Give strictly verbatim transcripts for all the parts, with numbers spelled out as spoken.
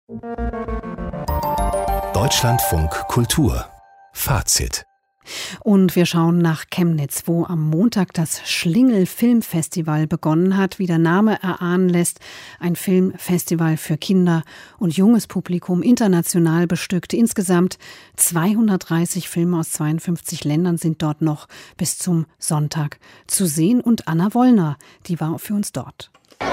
Deutschlandfunk Kultur Fazit. Und wir schauen nach Chemnitz, wo am Montag das Schlingel Filmfestival begonnen hat. Wie der Name erahnen lässt, ein Filmfestival für Kinder und junges Publikum, international bestückt. Insgesamt zweihundertdreißig Filme aus zweiundfünfzig Ländern sind dort noch bis zum Sonntag zu sehen. Und Anna Wollner, die war für uns dort.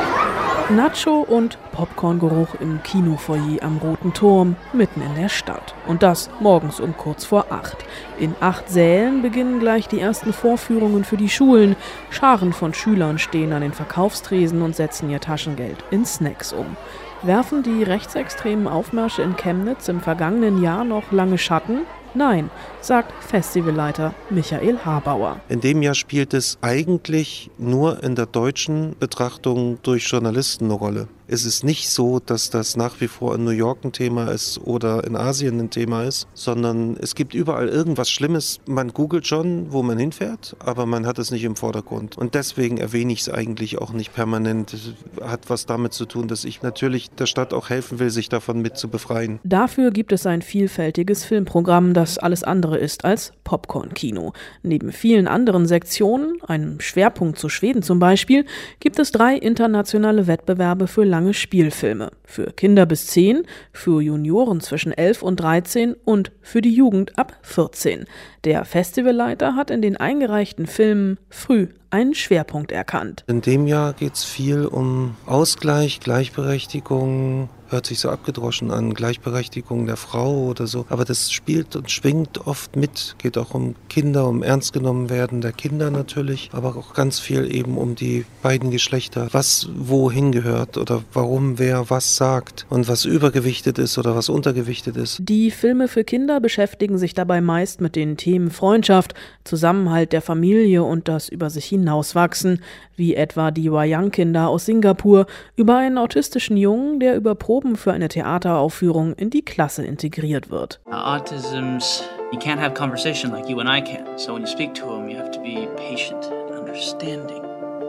Nacho- und Popcorngeruch im Kinofoyer am Roten Turm, mitten in der Stadt. Und das morgens um kurz vor acht. In acht Sälen beginnen gleich die ersten Vorführungen für die Schulen. Scharen von Schülern stehen an den Verkaufstresen und setzen ihr Taschengeld in Snacks um. Werfen die rechtsextremen Aufmärsche in Chemnitz im vergangenen Jahr noch lange Schatten? Nein, sagt Festivalleiter Michael Habauer. In dem Jahr spielt es eigentlich nur in der deutschen Betrachtung durch Journalisten eine Rolle. Es ist nicht so, dass das nach wie vor in New York ein Thema ist oder in Asien ein Thema ist, sondern es gibt überall irgendwas Schlimmes. Man googelt schon, wo man hinfährt, aber man hat es nicht im Vordergrund. Und deswegen erwähne ich es eigentlich auch nicht permanent. Es hat was damit zu tun, dass ich natürlich der Stadt auch helfen will, sich davon mit zu befreien. Dafür gibt es ein vielfältiges Filmprogramm, das alles andere ist als Popcorn-Kino. Neben vielen anderen Sektionen, einem Schwerpunkt zu Schweden zum Beispiel, gibt es drei internationale Wettbewerbe für lange Spielfilme. Für Kinder bis zehn, für Junioren zwischen elf und dreizehn und für die Jugend ab vierzehn. Der Festivalleiter hat in den eingereichten Filmen früh einen Schwerpunkt erkannt. In dem Jahr geht es viel um Ausgleich, Gleichberechtigung, hört sich so abgedroschen an, Gleichberechtigung der Frau oder so. Aber das spielt und schwingt oft mit. Geht auch um Kinder, um ernst genommen werden der Kinder natürlich, aber auch ganz viel eben um die beiden Geschlechter. Was wohin gehört oder warum wer was sagt und was übergewichtet ist oder was untergewichtet ist. Die Filme für Kinder beschäftigen sich dabei meist mit den Themen Freundschaft, Zusammenhalt der Familie und das über sich hinauswachsen, wie etwa die Wayang-Kinder aus Singapur über einen autistischen Jungen, der über Proben für eine Theateraufführung in die Klasse integriert wird. Autisms, you can't have conversation like you and I can. So when you speak to him, you have to be patient and understanding.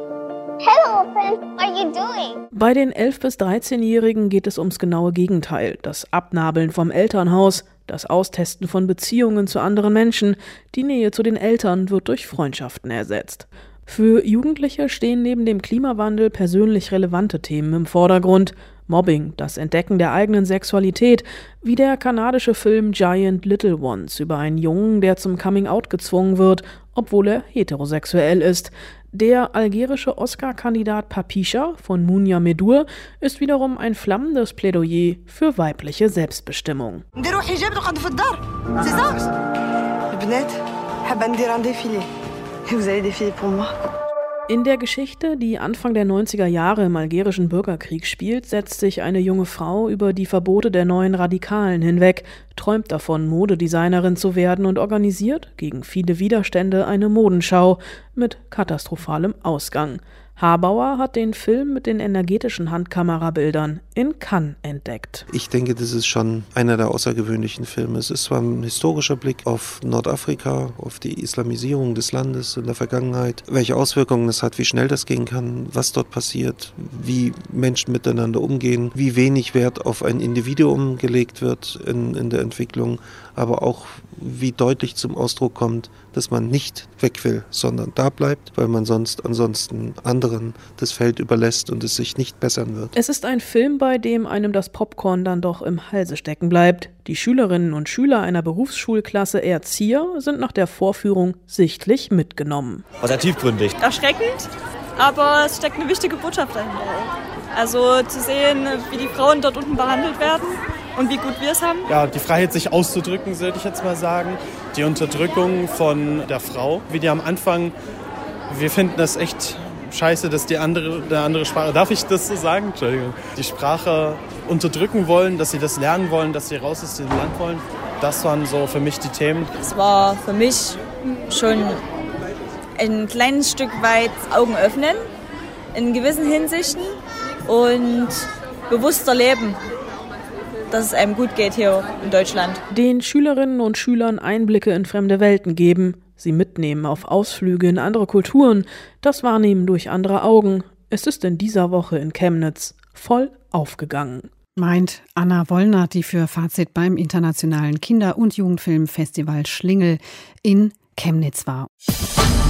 Hello, friend. What are you doing? Bei den elf- bis dreizehnjährigen geht es ums genaue Gegenteil. Das Abnabeln vom Elternhaus, das Austesten von Beziehungen zu anderen Menschen, die Nähe zu den Eltern wird durch Freundschaften ersetzt. Für Jugendliche stehen neben dem Klimawandel persönlich relevante Themen im Vordergrund. Mobbing, das Entdecken der eigenen Sexualität, wie der kanadische Film Giant Little Ones über einen Jungen, der zum Coming-out gezwungen wird, obwohl er heterosexuell ist. Der algerische Oscar-Kandidat Papisha von Mounia Medour ist wiederum ein flammendes Plädoyer für weibliche Selbstbestimmung. In der Geschichte, die Anfang der neunziger Jahre im algerischen Bürgerkrieg spielt, setzt sich eine junge Frau über die Verbote der neuen Radikalen hinweg, träumt davon, Modedesignerin zu werden und organisiert gegen viele Widerstände eine Modenschau mit katastrophalem Ausgang. Habauer hat den Film mit den energetischen Handkamerabildern in Cannes entdeckt. Ich denke, das ist schon einer der außergewöhnlichen Filme. Es ist zwar ein historischer Blick auf Nordafrika, auf die Islamisierung des Landes in der Vergangenheit, welche Auswirkungen es hat, wie schnell das gehen kann, was dort passiert, wie Menschen miteinander umgehen, wie wenig Wert auf ein Individuum gelegt wird in, in der Entwicklung, aber auch wie deutlich zum Ausdruck kommt, dass man nicht weg will, sondern da bleibt, weil man sonst ansonsten anderen das Feld überlässt und es sich nicht bessern wird. Es ist ein Film, bei dem einem das Popcorn dann doch im Halse stecken bleibt. Die Schülerinnen und Schüler einer Berufsschulklasse Erzieher sind nach der Vorführung sichtlich mitgenommen. War sehr tiefgründig. Erschreckend, aber es steckt eine wichtige Botschaft dahinter. Also zu sehen, wie die Frauen dort unten behandelt werden und wie gut wir es haben. Ja, die Freiheit, sich auszudrücken, würde ich jetzt mal sagen. Die Unterdrückung von der Frau, wie die am Anfang, wir finden das echt scheiße, dass die andere, eine andere Sprache, darf ich das so sagen? Entschuldigung. Die Sprache unterdrücken wollen, dass sie das lernen wollen, dass sie raus aus dem Land wollen. Das waren so für mich die Themen. Es war für mich schon ein kleines Stück weit Augen öffnen, in gewissen Hinsichten und bewusster leben, dass es einem gut geht hier in Deutschland. Den Schülerinnen und Schülern Einblicke in fremde Welten geben, sie mitnehmen auf Ausflüge in andere Kulturen, das Wahrnehmen durch andere Augen. Es ist in dieser Woche in Chemnitz voll aufgegangen. Meint Anna Wollner, die für Fazit beim Internationalen Kinder- und Jugendfilmfestival Schlingel in Chemnitz war.